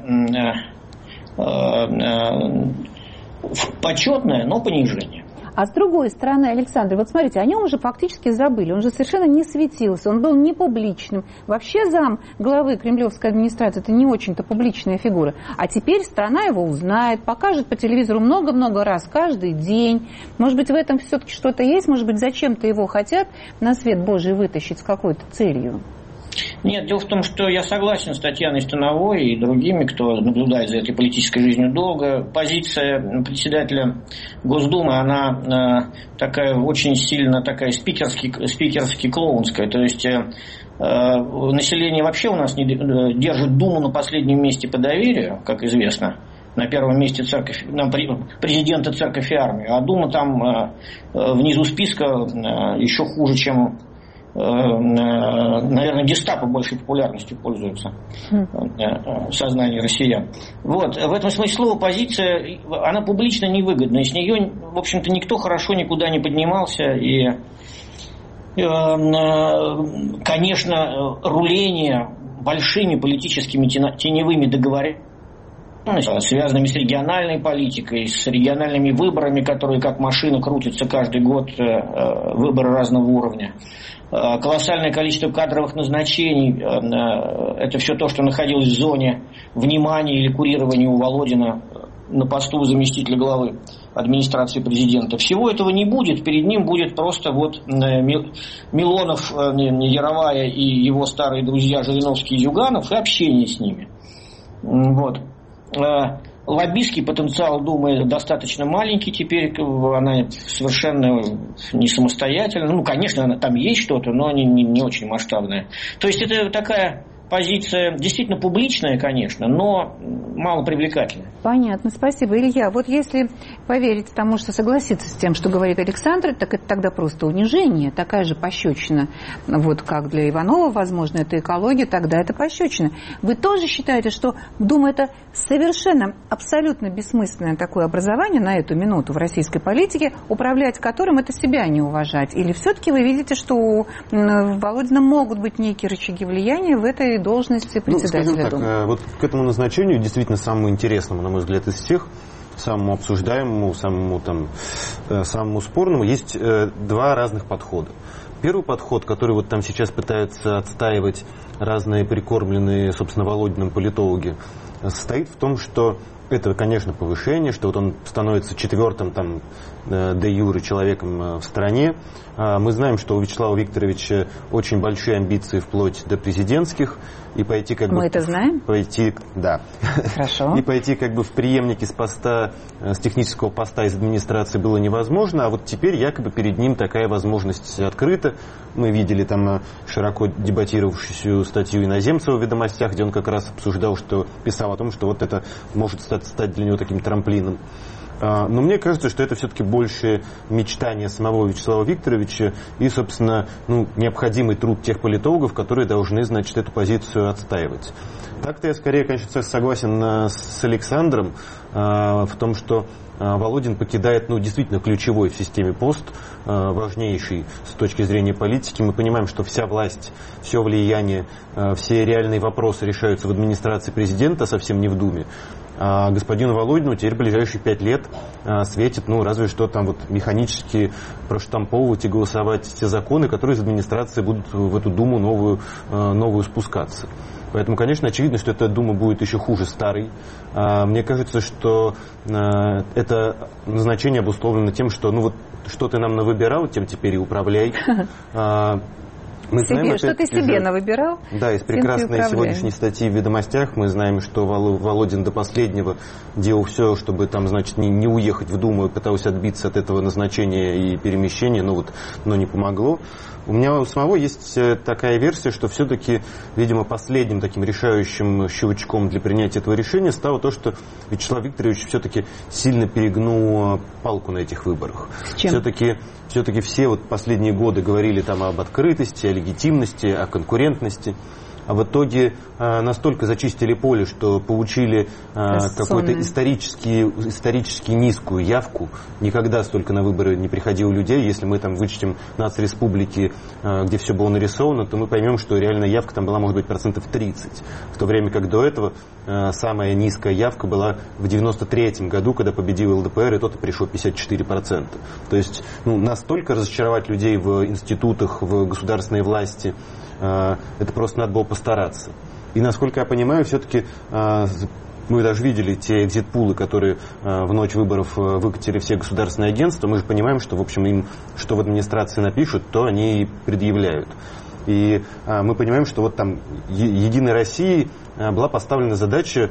почетное, но понижение. А с другой стороны, Александр, вот смотрите, о нем уже фактически забыли. Он же совершенно не светился, он был не публичным. Вообще зам главы кремлевской администрации – это не очень-то публичная фигура. А теперь страна его узнает, покажет по телевизору много-много раз, каждый день. Может быть, в этом все-таки что-то есть? Может быть, зачем-то его хотят на свет Божий вытащить с какой-то целью? Нет, дело в том, что я согласен с Татьяной Становой и другими, кто наблюдает за этой политической жизнью долго. Позиция председателя Госдумы, она очень сильно спикерски клоунская. То есть население вообще у нас держит Думу на последнем месте по доверию, как известно. На первом месте президента, церковь и армию. А Дума там внизу списка еще хуже, чем... наверное, гестапо большей популярностью пользуется в сознании россиян. В этом смысле слова позиция, она публично невыгодна, и с нее, в общем-то, никто хорошо никуда не поднимался, и, конечно, руление большими политическими теневыми договоренностями, связанными с региональной политикой, с региональными выборами, которые как машина крутятся каждый год, выборы разного уровня. Колоссальное количество кадровых назначений, это все то, что находилось в зоне внимания или курирования у Володина на посту заместителя главы администрации президента. Всего этого не будет, перед ним будет просто Милонов, Яровая и его старые друзья Жириновский и Зюганов и общение с ними. Лоббистский потенциал Думы достаточно маленький теперь, она совершенно не самостоятельна. Конечно, там есть что-то, но не очень масштабное. То есть это такая позиция действительно публичная, конечно, но мало привлекательная. Понятно, спасибо. Илья, вот если поверить тому, что согласиться с тем, что говорит Александр, так это тогда просто унижение, такая же пощечина, вот как для Иванова, возможно, это экология, тогда это пощечина. Вы тоже считаете, что Дума это совершенно, абсолютно бессмысленное такое образование на эту минуту в российской политике, управлять которым это себя не уважать? Или все-таки вы видите, что у Володина могут быть некие рычаги влияния в этой должности председателя Думы? Вот к этому назначению действительно самому интересному, на мой взгляд, из всех, самому обсуждаемому, самому спорному, есть два разных подхода. Первый подход, который вот там сейчас пытаются отстаивать разные прикормленные, собственно, Володиным политологи, состоит в том, что это, конечно, повышение, что вот он становится четвертым там де юре человеком в стране. Мы знаем, что у Вячеслава Викторовича очень большие амбиции вплоть до президентских. И пойти как бы... Мы это знаем? Да. Хорошо. И пойти как бы в преемнике с технического поста из администрации было невозможно, а вот теперь якобы перед ним такая возможность открыта. Мы видели там широко дебатировавшуюся статью Иноземцева в «Ведомостях», где он как раз писал о том, что вот это может стать для него таким трамплином. Но мне кажется, что это все-таки больше мечтание самого Вячеслава Викторовича и, собственно, необходимый труд тех политологов, которые должны, значит, эту позицию отстаивать. Так-то я скорее, конечно, согласен с Александром в том, что Володин покидает, действительно ключевой в системе пост, важнейший с точки зрения политики. Мы понимаем, что вся власть, все влияние, все реальные вопросы решаются в администрации президента, совсем не в Думе. А господину Володину теперь в ближайшие 5 лет светит, разве что там вот механически проштамповывать и голосовать те законы, которые из администрации будут в эту Думу новую спускаться. Поэтому, конечно, очевидно, что эта Дума будет еще хуже старой. Мне кажется, что это назначение обусловлено тем, что что ты нам навыбирал, тем теперь и управляй. Что ты себе навыбирал? Да, из прекрасной сегодняшней статьи в «Ведомостях» мы знаем, что Володин до последнего делал все, чтобы там, значит, не уехать в Думу, и пытался отбиться от этого назначения и перемещения, но не помогло. У меня у самого есть такая версия, что все-таки, видимо, последним таким решающим щелчком для принятия этого решения стало то, что Вячеслав Викторович все-таки сильно перегнул палку на этих выборах. Все-таки все вот последние годы говорили там об открытости, о легитимности, о конкурентности. А в итоге настолько зачистили поле, что получили какую-то исторически низкую явку. Никогда столько на выборы не приходило людей. Если мы там вычтем нацреспублики, где все было нарисовано, то мы поймем, что реальная явка там была, может быть, 30%. В то время как до этого самая низкая явка была в 1993 году, когда победил ЛДПР, и тот пришло 54%. То есть настолько разочаровать людей в институтах, в государственной власти, это просто надо было постараться. И, насколько я понимаю, все-таки мы даже видели те экзит-пулы, которые в ночь выборов выкатили все государственные агентства. Мы же понимаем, что, в общем, им что в администрации напишут, то они и предъявляют. И мы понимаем, что вот там «Единой России» была поставлена задача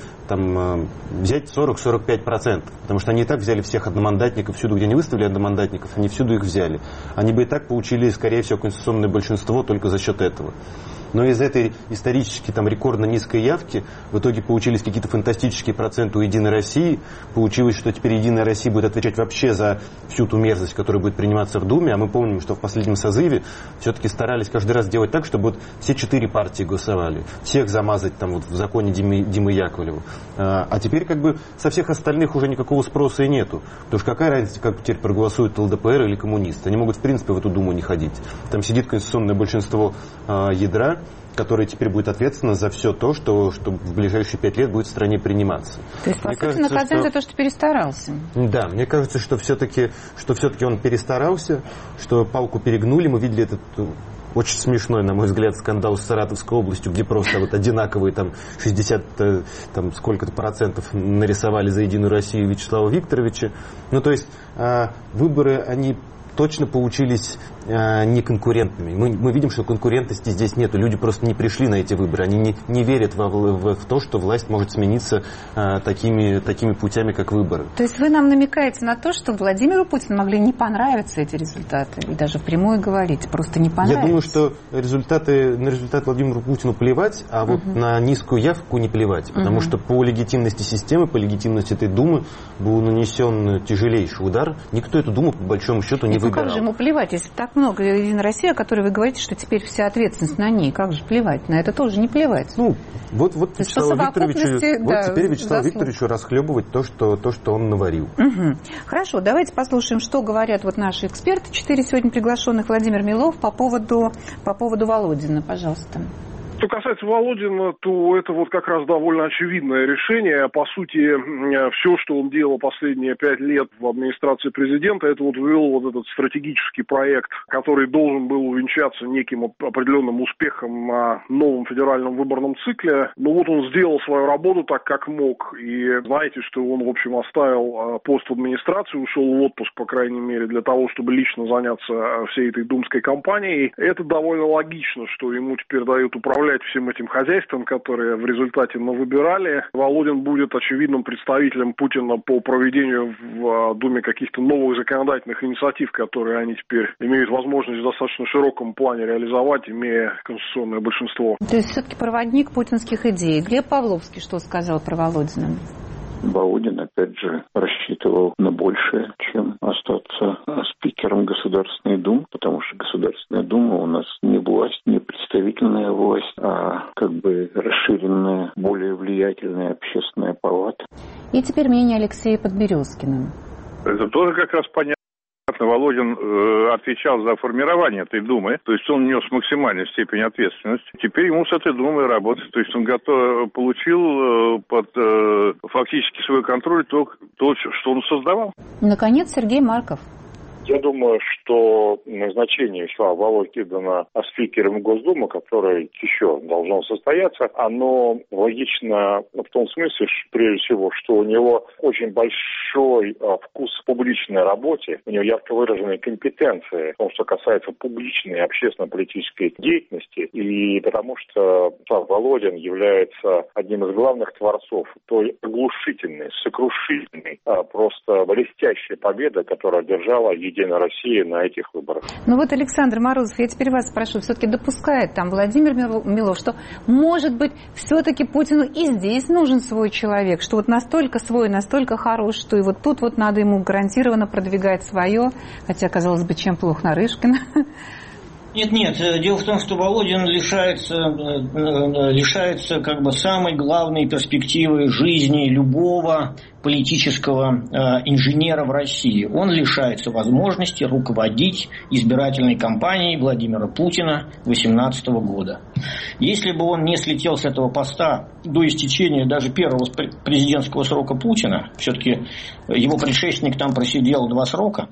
взять 40-45%. Потому что они и так взяли всех одномандатников, всюду, где не выставили одномандатников, они всюду их взяли. Они бы и так получили, скорее всего, конституционное большинство только за счет этого. Но из этой исторически рекордно низкой явки в итоге получились какие-то фантастические проценты у «Единой России». Получилось, что теперь «Единая Россия» будет отвечать вообще за всю ту мерзость, которая будет приниматься в Думе. А мы помним, что в последнем созыве все-таки старались каждый раз делать так, чтобы вот все 4 партии голосовали. Всех замазать в законе Димы Яковлева. А теперь со всех остальных уже никакого спроса и нету. Потому что какая разница, как теперь проголосуют ЛДПР или коммунисты. Они могут в принципе в эту Думу не ходить. Там сидит конституционное большинство ядра, которое теперь будет ответственно за все то, что в ближайшие 5 лет будет в стране приниматься. То есть, по сути, наказание за то, что перестарался. Да, мне кажется, что все-таки он перестарался, что палку перегнули. Мы видели этот очень смешной, на мой взгляд, скандал с Саратовской областью, где просто одинаковые 60 сколько-то процентов нарисовали за «Единую Россию» Вячеслава Викторовича. То есть выборы, они точно получились неконкурентными. Мы видим, что конкурентности здесь нету. Люди просто не пришли на эти выборы. Они не верят в то, что власть может смениться такими путями, как выборы. То есть вы нам намекаете на то, что Владимиру Путину могли не понравиться эти результаты? И даже впрямую говорить, просто не понравится? Я думаю, что на результат Владимиру Путину плевать, а вот на низкую явку не плевать. Потому что по легитимности системы, по легитимности этой Думы был нанесен тяжелейший удар. Никто эту Думу, по большому счету, не выбирал. Как же ему плевать, если так много «Единой России», о которой вы говорите, что теперь вся ответственность на ней? Как же плевать? На это тоже не плевать. Вот Вячеславу Викторовичу, теперь Вячеславу Викторовичу расхлебывать то, что он наварил. Хорошо, давайте послушаем, что говорят наши эксперты, 4 сегодня приглашенных. Владимир Милов по поводу Володина, пожалуйста. Что касается Володина, то это как раз довольно очевидное решение. По сути, все, что он делал последние 5 лет в администрации президента, это ввел этот стратегический проект, который должен был увенчаться неким определенным успехом на новом федеральном выборном цикле. Но он сделал свою работу так, как мог. И знаете, что он, в общем, оставил пост в администрации, ушел в отпуск, по крайней мере, для того, чтобы лично заняться всей этой думской кампанией. Это довольно логично, что ему теперь дают управлять всем этим хозяйством, которые в результате навыбирали. Володин будет очевидным представителем Путина по проведению в Думе каких-то новых законодательных инициатив, которые они теперь имеют возможность в достаточно широком плане реализовать, имея конституционное большинство. То есть все-таки проводник путинских идей. Глеб Павловский что сказал про Володина? Володин, опять же, рассчитывал на большее, чем остаться спикером Государственной Думы, потому что Государственная Дума у нас не власть, не представительная власть, а расширенная, более влиятельная общественная палата. И теперь мнение Алексея Подберезкина. Это тоже как раз понятно. Володин отвечал за формирование этой Думы, то есть он нес максимальную степень ответственности. Теперь ему с этой Думой работать, то есть он получил под фактически свой контроль то, что он создавал. Наконец, Сергей Марков. Я думаю, что назначение Вячеслава Володина спикером Госдумы, которое еще должно состояться, оно логично в том смысле, что, прежде всего, что у него очень большой вкус в публичной работе, у него ярко выраженные компетенции в том, что касается публичной общественно-политической деятельности, и потому что Вячеслав Володин является одним из главных творцов той оглушительной, сокрушительной, просто блестящей победы, которую одержала «Единая Россия» на этих выборах. Александр Морозов, я теперь вас спрошу, все-таки допускает Владимир Милов, что, может быть, все-таки Путину и здесь нужен свой человек, что настолько свой, настолько хорош, что и тут надо ему гарантированно продвигать свое, хотя, казалось бы, чем плох Нарышкин. Нет. Дело в том, что Володин лишается самой главной перспективы жизни любого политического инженера в России. Он лишается возможности руководить избирательной кампанией Владимира Путина 2018 года. Если бы он не слетел с этого поста до истечения даже первого президентского срока Путина, все-таки его предшественник там просидел 2 срока,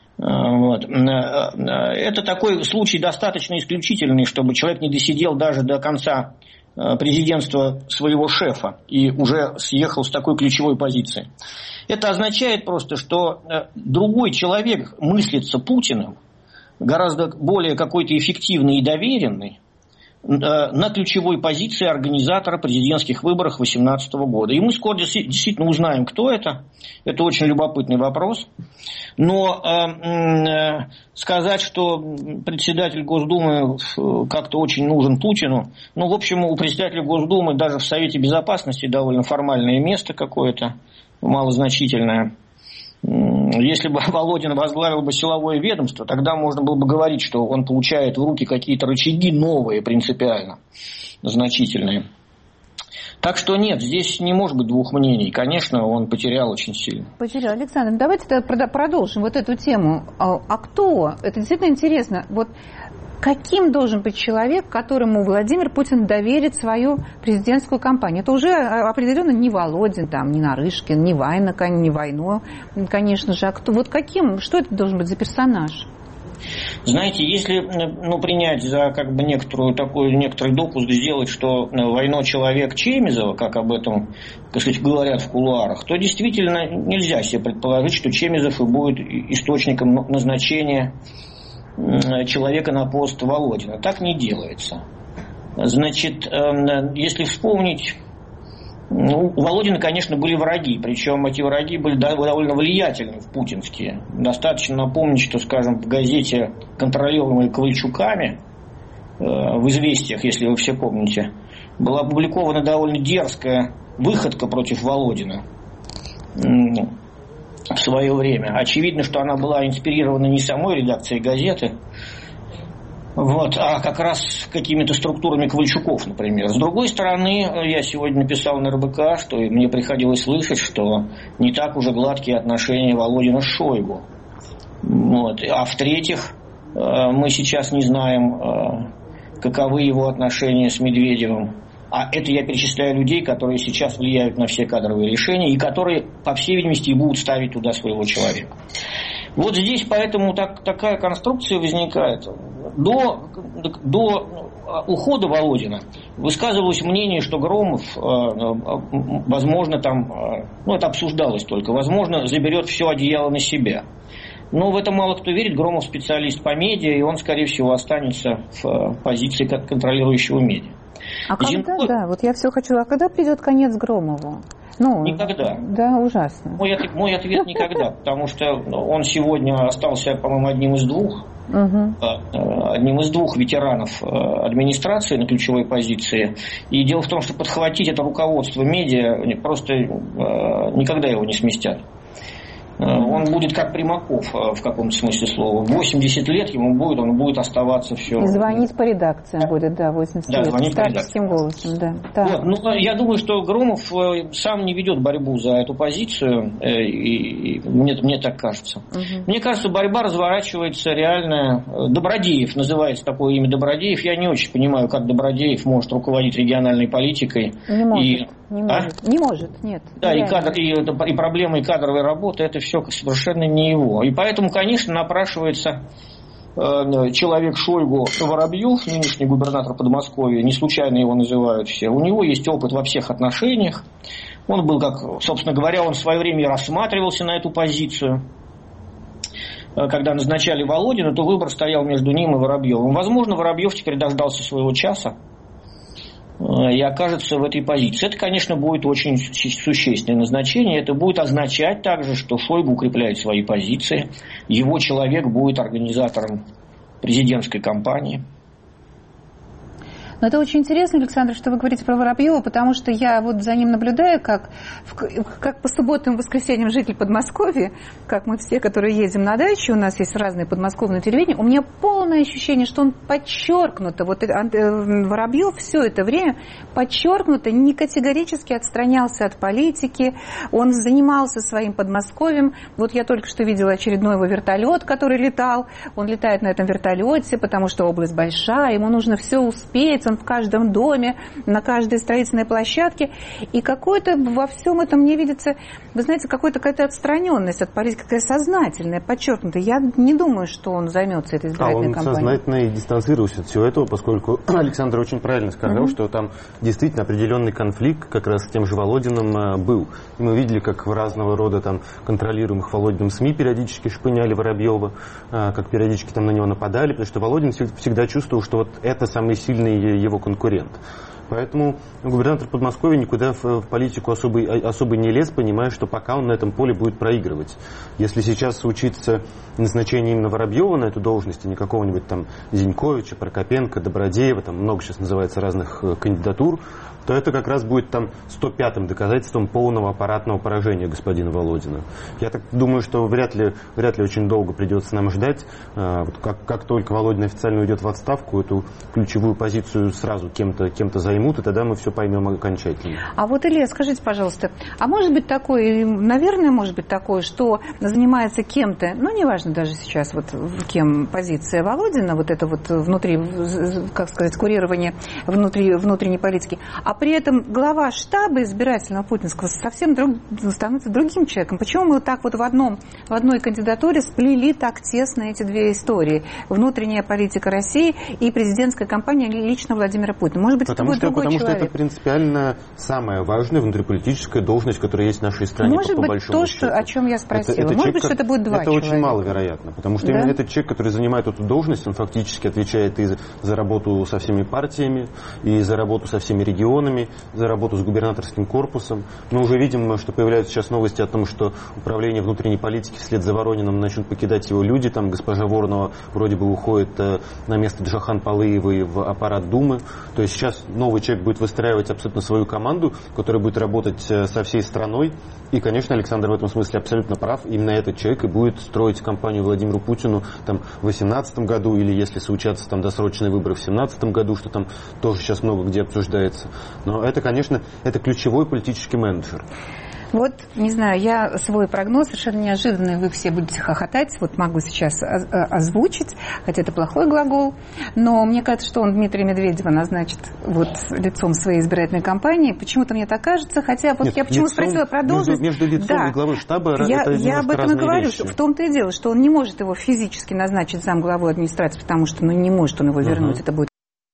это такой случай достаточно исключительный, чтобы человек не досидел даже до конца президентства своего шефа и уже съехал с такой ключевой позиции. Это означает просто, что другой человек мыслится Путиным, гораздо более какой-то эффективный и доверенный, на ключевой позиции организатора президентских выборов 2018 года. И мы скоро действительно узнаем, кто это. Это очень любопытный вопрос. Но сказать, что председатель Госдумы как-то очень нужен Путину, в общем, у председателя Госдумы даже в Совете Безопасности довольно формальное место какое-то, малозначительное. Если бы Володин возглавил бы силовое ведомство, тогда можно было бы говорить, что он получает в руки какие-то рычаги новые, принципиально значительные. Так что нет, здесь не может быть двух мнений. Конечно, он потерял очень сильно. Потерял. Александр, давайте тогда продолжим эту тему. А кто? Это действительно интересно. Каким должен быть человек, которому Владимир Путин доверит свою президентскую кампанию? Это уже определенно не Володин, не Нарышкин, не Вайна, не Войно, конечно же. А кто? Что это должен быть за персонаж? Знаете, если принять за некоторый допуск сделать, что войно человек Чемизова, как об этом, так сказать, говорят в кулуарах, то действительно нельзя себе предположить, что Чемизов и будет источником назначения человека на пост Володина. Так не делается. Значит, если вспомнить, у Володина, конечно, были враги, причем эти враги были довольно влиятельны, путинские. Достаточно напомнить, что, скажем, в газете, контролируемой Ковальчуками, в «Известиях», если вы все помните, была опубликована довольно дерзкая выходка против Володина в свое время. Очевидно, что она была инспирирована не самой редакцией газеты, а как раз какими-то структурами Ковальчуков, например. С другой стороны, я сегодня написал на РБК, что мне приходилось слышать, что не так уже гладкие отношения Володина с Шойгу. А в-третьих, мы сейчас не знаем, каковы его отношения с Медведевым. А это я перечисляю людей, которые сейчас влияют на все кадровые решения и которые, по всей видимости, и будут ставить туда своего человека. Вот здесь поэтому такая конструкция возникает. До ухода Володина высказывалось мнение, что Громов, возможно, это обсуждалось только, возможно, заберет все одеяло на себя. Но в это мало кто верит. Громов специалист по медиа, и он, скорее всего, останется в позиции контролирующего медиа. А когда, вот я все хочу, когда придет конец Громову? Никогда. Да, ужасно. Мой ответ никогда, потому что он сегодня остался, по-моему, одним из двух ветеранов администрации на ключевой позиции. И дело в том, что подхватить это руководство медиа просто никогда его не сместят. Он будет как Примаков в каком-то смысле слова. 80 лет он будет оставаться все. И звонить по редакциям будет, 80 лет. Старческим голосом, да. Я думаю, что Громов сам не ведет борьбу за эту позицию, и мне так кажется. Мне кажется, борьба разворачивается реально. Добродеев, называется такое имя Добродеев. Я не очень понимаю, как Добродеев может руководить региональной политикой. Не может, нет. Да, и проблемы кадровой работы, это все совершенно не его. И поэтому, конечно, напрашивается человек Шойгу Воробьев, нынешний губернатор Подмосковья, не случайно его называют все. У него есть опыт во всех отношениях. Он был, собственно говоря, он в свое время рассматривался на эту позицию. Когда назначали Володина, то выбор стоял между ним и Воробьевым. Возможно, Воробьев теперь дождался своего часа и окажется в этой позиции. Это, конечно, будет очень существенное назначение. Это будет означать также, что Шойгу укрепляет свои позиции. Его человек будет организатором президентской кампании. Но это очень интересно, Александр, что вы говорите про Воробьева, потому что я вот за ним наблюдаю, как по субботам и воскресеньям житель Подмосковья, как мы все, которые едем на дачу, у нас есть разные подмосковные телевидения, у меня полное ощущение, что он подчеркнуто, Воробьев все это время подчеркнуто, не категорически отстранялся от политики, он занимался своим Подмосковьем. Вот я только что видела очередной его вертолет, который летал, он летает на этом вертолете, потому что область большая, ему нужно все успеть, он в каждом доме, на каждой строительной площадке. И какое-то во всем этом мне видится, вы знаете, какая-то отстраненность от политики, какая сознательная, подчеркнутая. Я не думаю, что он займется этой избирательной кампанией. Он сознательно и дистанцировался от всего этого, поскольку Александр очень правильно сказал, что там действительно определенный конфликт как раз с тем же Володиным был. И мы видели, как в разного рода там контролируемых Володиным СМИ периодически шпыняли Воробьева, как периодически там на него нападали, потому что Володин всегда чувствовал, что вот это самый сильный его конкурент. Поэтому губернатор Подмосковья никуда в политику особо не лез, понимая, что пока он на этом поле будет проигрывать. Если сейчас случится назначение именно Воробьева на эту должность, а не какого-нибудь там Зиньковича, Прокопенко, Добродеева, там много сейчас называется разных кандидатур, то это как раз будет там 105-м доказательством полного аппаратного поражения господина Володина. Я так думаю, что вряд ли очень долго придется нам ждать. Как только Володин официально уйдет в отставку, эту ключевую позицию сразу кем-то займут поймут, и тогда мы все поймем окончательно. А вот, Илья, скажите, пожалуйста, а может быть такое, наверное, может быть такое, что занимается кем-то, ну, неважно даже сейчас, вот кем позиция Володина, вот это вот внутри, как сказать, курирование внутренней политики, а при этом глава штаба избирательного путинского совсем становится другим человеком. Почему мы вот так вот в одной кандидатуре сплели так тесно эти две истории? Внутренняя политика России и президентская кампания лично Владимира Путина. Может быть, потому это будет другой человек. Потому что это принципиально самая важная внутриполитическая должность, которая есть в нашей стране. Может по быть, большому счету. О чем я спросила. Это может быть, что это будет два человека. Это очень маловероятно, потому что именно этот человек, который занимает эту должность, он фактически отвечает и за работу со всеми партиями, и за работу со всеми регионами, за работу с губернаторским корпусом. Мы уже видим, что появляются сейчас новости о том, что управление внутренней политики вслед за Ворониным начнут покидать его люди. Там госпожа Воронова вроде бы уходит на место Джахан Палыевой в аппарат Думы. То есть сейчас новый человек будет выстраивать абсолютно свою команду, которая будет работать со всей страной. И, конечно, Александр в этом смысле абсолютно прав. Именно этот человек и будет строить кампанию Владимиру Путину там, в 2018 году, или если случатся там досрочные выборы в 2017 году, что там тоже сейчас много где обсуждается. Но это, конечно, это ключевой политический менеджер. Вот, не знаю, я свой прогноз совершенно неожиданный, вы все будете хохотать, вот могу сейчас озвучить, хотя это плохой глагол, но мне кажется, что он Дмитрия Медведева назначит вот лицом своей избирательной кампании. Почему-то мне так кажется, хотя вот я почему спросила про должность. Между лицом и главой штаба я об этом и говорю, что в том-то и дело, что он не может его физически назначить замглавой администрации, потому что не может он его вернуть, это будет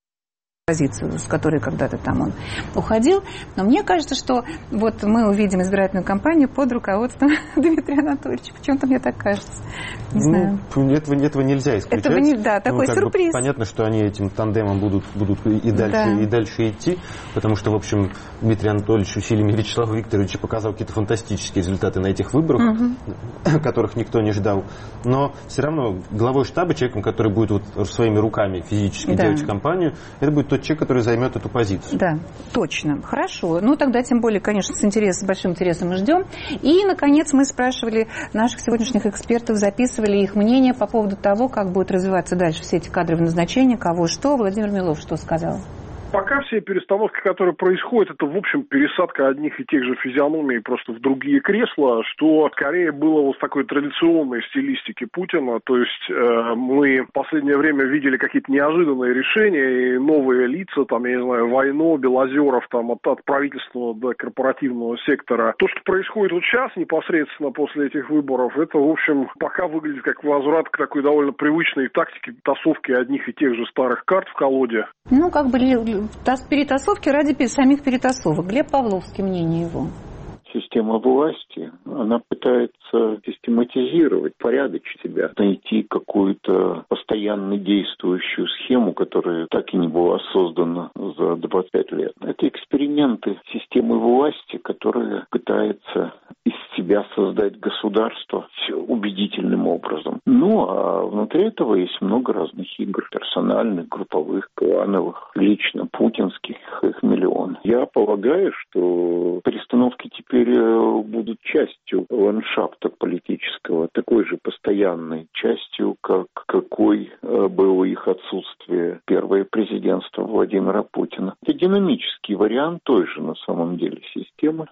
позицию, с которой когда-то там он уходил. Но мне кажется, что вот мы увидим избирательную кампанию под руководством Дмитрия Анатольевича. Почему-то мне так кажется. Не знаю. Этого нельзя исключать. Такой сюрприз. Понятно, что они этим тандемом будут и дальше идти, потому что, в общем, Дмитрий Анатольевич усилиями Вячеслава Викторовича показал какие-то фантастические результаты на этих выборах, которых никто не ждал. Но все равно главой штаба, человеком, который будет вот своими руками физически делать кампанию, это будет тот человек, который займет эту позицию. Да, точно. Хорошо. Ну, тогда, тем более, конечно, с большим интересом мы ждем. И, наконец, мы спрашивали наших сегодняшних экспертов, записывали их мнение по поводу того, как будут развиваться дальше все эти кадровые назначения, кого что. Владимир Милов что сказал? Пока все перестановки, которые происходят, это, в общем, пересадка одних и тех же физиономий просто в другие кресла, что скорее было вот в такой традиционной стилистике Путина. То есть мы в последнее время видели какие-то неожиданные решения и новые лица, там, я не знаю, Войно, Белозеров, там, от правительственного до корпоративного сектора. То, что происходит вот сейчас, непосредственно после этих выборов, это, в общем, пока выглядит как возврат к такой довольно привычной тактике тасовки одних и тех же старых карт в колоде. Ну, как бы перетасовки ради самих перетасовок. Глеб Павловский, мнение его. Система власти, она пытается систематизировать, порядочить себя, найти какую-то постоянно действующую схему, которая так и не была создана за 25 лет. Это эксперименты системы власти, которая пытается из себя создать государство убедительным образом. Ну, а внутри этого есть много разных игр, персональных, групповых, клановых, лично путинских, их миллион. Я полагаю, что перестановки теперь будут частью ландшафта политического, такой же постоянной частью, какой было их отсутствие первое президентство Владимира Путина. Это динамический вариант той же на самом деле системы,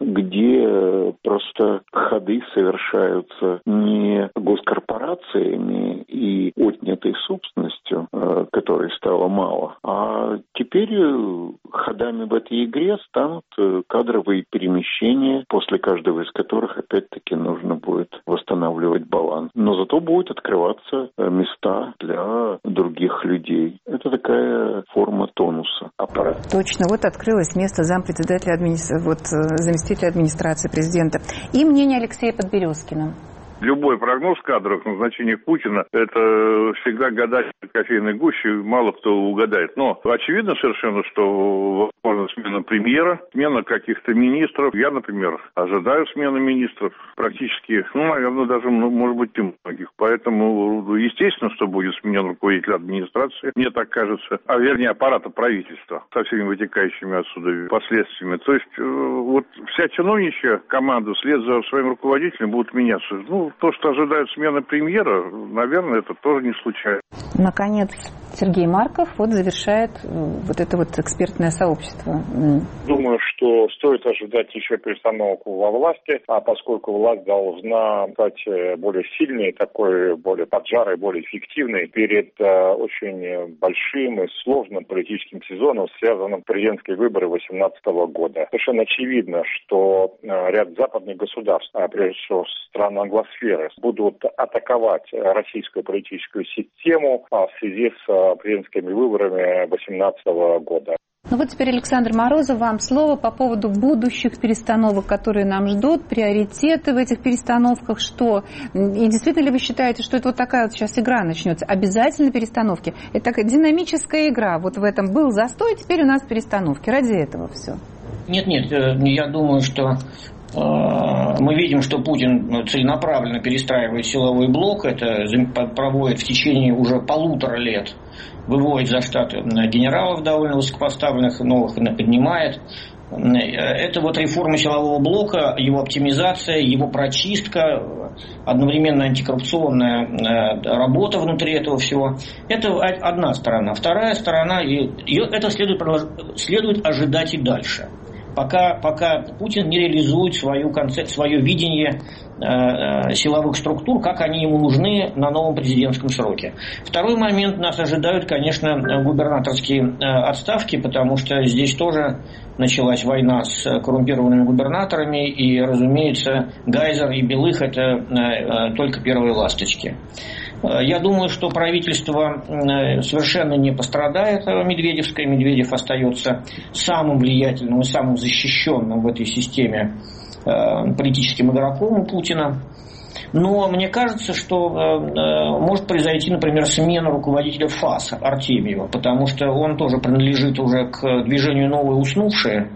где просто ходы совершаются не госкорпорациями и отнятой собственностью, которой стало мало, а теперь ходами в этой игре станут кадровые перемещения, после каждого из которых, опять-таки, нужно будет восстанавливать баланс. Но зато будут открываться места для других людей. Это такая форма тонуса аппарата. Точно. Вот открылось место зампредседателя заместителя администрации президента. И мнение Алексея Подберезкина. Любой прогноз кадровых назначений Путина – это всегда гадать в кофейной гуще, мало кто угадает. Но очевидно совершенно, что возможна смена премьера, смена каких-то министров. Я, например, ожидаю смены министров практически, наверное, даже, может быть, и многих. Поэтому, естественно, что будет сменен руководитель администрации, мне так кажется, вернее, аппарата правительства со всеми вытекающими отсюда последствиями. То есть, вот вся чиновничья команда вслед за своим руководителем будут меняться. То, что ожидают смены премьера, наверное, это тоже не случайно. Наконец, Сергей Марков вот завершает вот это вот экспертное сообщество. Думаю, что стоит ожидать еще перестановку во власти, а поскольку власть должна стать более сильной, такой более поджарой, более эффективной перед очень большим и сложным политическим сезоном, связанным с президентскими выборами 2018 года. Совершенно очевидно, что ряд западных государств, прежде всего стран англосферы, будут атаковать российскую политическую систему в связи с президентскими выборами 2018 года. Ну вот теперь, Александр Морозов, вам слово по поводу будущих перестановок, которые нам ждут, приоритеты в этих перестановках, что? И действительно ли вы считаете, что это вот такая вот сейчас игра начнется? Обязательно перестановки? Это такая динамическая игра. Вот в этом был застой, теперь у нас перестановки. Ради этого все. Нет, я думаю, что мы видим, что Путин целенаправленно перестраивает силовой блок. Это проводит в течение уже 1,5 лет. Выводит за штаты генералов довольно высокопоставленных, новых поднимает. Это вот реформа силового блока, его оптимизация, его прочистка, одновременно антикоррупционная работа внутри этого всего. Это одна сторона. Вторая сторона, это следует ожидать и дальше. Пока Путин не реализует свое видение силовых структур, как они ему нужны на новом президентском сроке. Второй момент, нас ожидают, конечно, губернаторские отставки, потому что здесь тоже началась война с коррумпированными губернаторами, и, разумеется, Гайзер и Белых – это только первые ласточки. Я думаю, что правительство совершенно не пострадает медведевское. Медведев остается самым влиятельным и самым защищенным в этой системе политическим игроком у Путина. Но мне кажется, что может произойти, например, смена руководителя ФАС Артемьева, потому что он тоже принадлежит уже к движению «Новые уснувшие».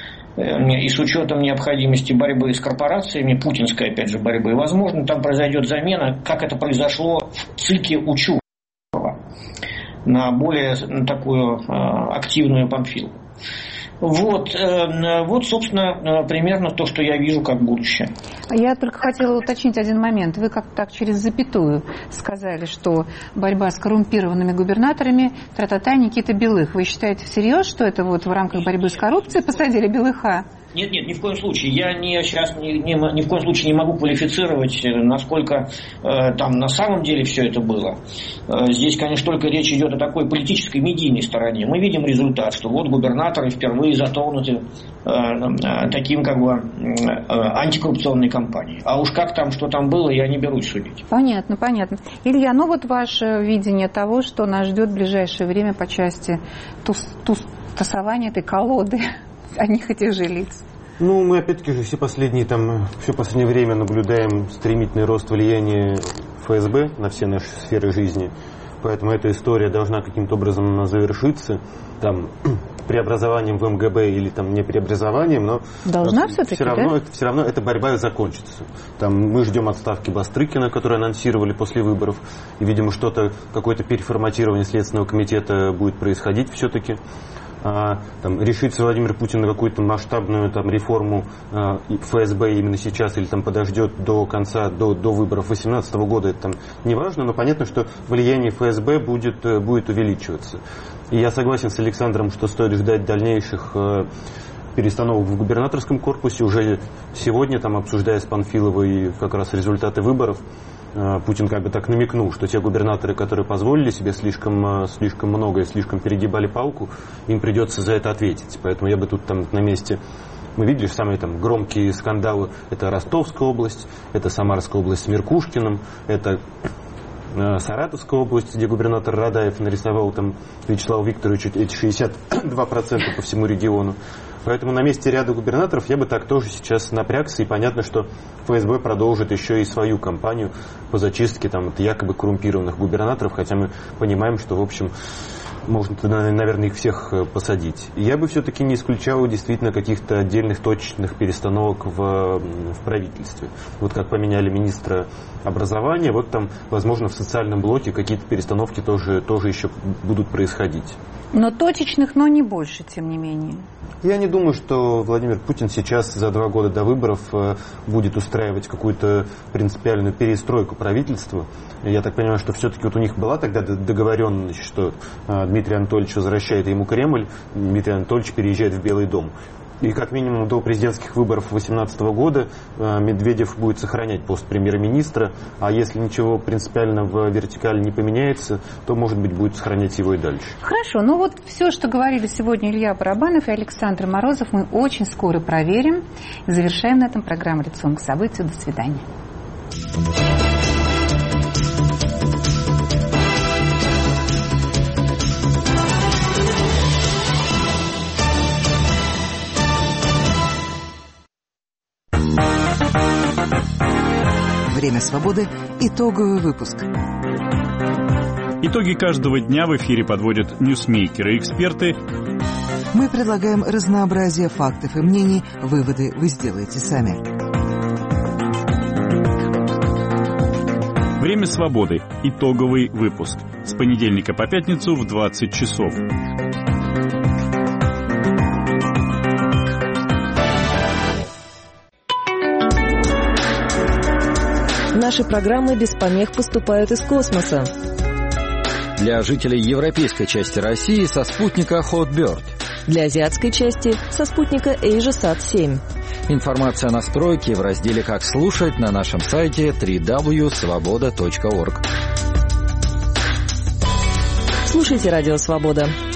И с учетом необходимости борьбы с корпорациями, путинской, опять же, борьбы, возможно, там произойдет замена, как это произошло в ЦИКе у Чурова, на более такую активную Памфилову. Вот, собственно, примерно то, что я вижу как будущее. Я только хотела уточнить один момент. Вы как-то так через запятую сказали, что борьба с коррумпированными губернаторами тра-та-та Никита Белых. Вы считаете всерьез, что это вот в рамках борьбы с коррупцией посадили Белыха? Нет, ни в коем случае. Я сейчас ни в коем случае не могу квалифицировать, насколько там на самом деле все это было. Здесь, конечно, только речь идет о такой политической медийной стороне. Мы видим результат, что вот губернаторы впервые затронуты таким как бы антикоррупционной кампанией. А уж как там, что там было, я не берусь судить. Понятно. Илья, ну вот ваше видение того, что нас ждет в ближайшее время по части тусования этой колоды одних и тех же лиц. Ну, мы опять-таки же все последнее время наблюдаем стремительный рост влияния ФСБ на все наши сферы жизни. Поэтому эта история должна каким-то образом завершиться. Там, преобразованием в МГБ или там не преобразованием, но должна все-таки, все равно эта борьба закончится. Там мы ждем отставки Бастрыкина, которую анонсировали после выборов. И, видимо, какое-то переформатирование Следственного комитета будет происходить все-таки. Решится Владимир Путин на какую-то масштабную реформу ФСБ именно сейчас или подождет до выборов 2018 года, это не важно, но понятно, что влияние ФСБ будет увеличиваться. И я согласен с Александром, что стоит ждать дальнейших перестановок в губернаторском корпусе. Уже сегодня, обсуждая с Панфиловой как раз результаты выборов, Путин как бы так намекнул, что те губернаторы, которые позволили себе слишком много и слишком перегибали палку, им придется за это ответить. Поэтому я бы тут на месте... Мы видели самые громкие скандалы. Это Ростовская область, это Самарская область с Меркушкиным, это Саратовская область, где губернатор Радаев нарисовал Вячеславу Викторовичу эти 62% по всему региону. Поэтому на месте ряда губернаторов я бы так тоже сейчас напрягся. И понятно, что ФСБ продолжит еще и свою кампанию по зачистке якобы коррумпированных губернаторов. Хотя мы понимаем, что, в общем, можно, наверное, их всех посадить. И я бы все-таки не исключал действительно каких-то отдельных точечных перестановок в правительстве. Вот как поменяли министра образования, возможно, в социальном блоке какие-то перестановки тоже еще будут происходить. Но точечных, но не больше, тем не менее. Я не думаю, что Владимир Путин сейчас за 2 года до выборов будет устраивать какую-то принципиальную перестройку правительства. Я так понимаю, что все-таки вот у них была тогда договоренность, что Дмитрий Анатольевич возвращает ему Кремль, Дмитрий Анатольевич переезжает в Белый дом. И как минимум до президентских выборов 2018 года Медведев будет сохранять пост премьер-министра, а если ничего принципиально в вертикали не поменяется, то, может быть, будет сохранять его и дальше. Хорошо, ну вот все, что говорили сегодня Илья Барабанов и Александр Морозов, мы очень скоро проверим. И завершаем на этом программу «Лицом к событию». До свидания. Время свободы. Итоговый выпуск. Итоги каждого дня в эфире подводят ньюсмейкеры и эксперты. Мы предлагаем разнообразие фактов и мнений. Выводы вы сделаете сами. Время свободы. Итоговый выпуск. С понедельника по пятницу в 20 часов. Наши программы без помех поступают из космоса. Для жителей европейской части России со спутника Hotbird. Для азиатской части со спутника AsiaSat-7. Информация о настройке в разделе «Как слушать» на нашем сайте www.svoboda.org. Слушайте «Радио Свобода».